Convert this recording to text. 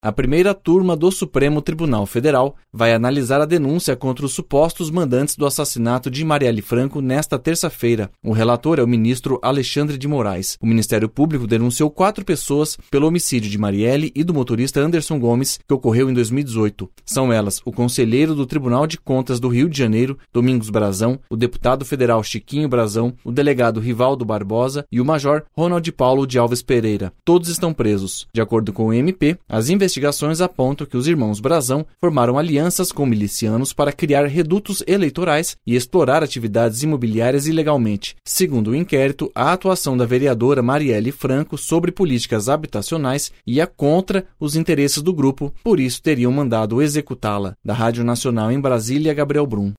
A primeira turma do Supremo Tribunal Federal vai analisar a denúncia contra os supostos mandantes do assassinato de Marielle Franco nesta terça-feira. O relator é o ministro Alexandre de Moraes. O Ministério Público denunciou 4 pessoas pelo homicídio de Marielle e do motorista Anderson Gomes, que ocorreu em 2018. São elas o conselheiro do Tribunal de Contas do Rio de Janeiro, Domingos Brazão, o deputado federal Chiquinho Brazão, o delegado Rivaldo Barbosa e o major Ronald Paulo de Alves Pereira. Todos estão presos. De acordo com o MP, as investigações apontam que os irmãos Brazão formaram alianças com milicianos para criar redutos eleitorais e explorar atividades imobiliárias ilegalmente. Segundo o inquérito, a atuação da vereadora Marielle Franco sobre políticas habitacionais ia contra os interesses do grupo, por isso teriam mandado executá-la. Da Rádio Nacional em Brasília, Gabriel Brum.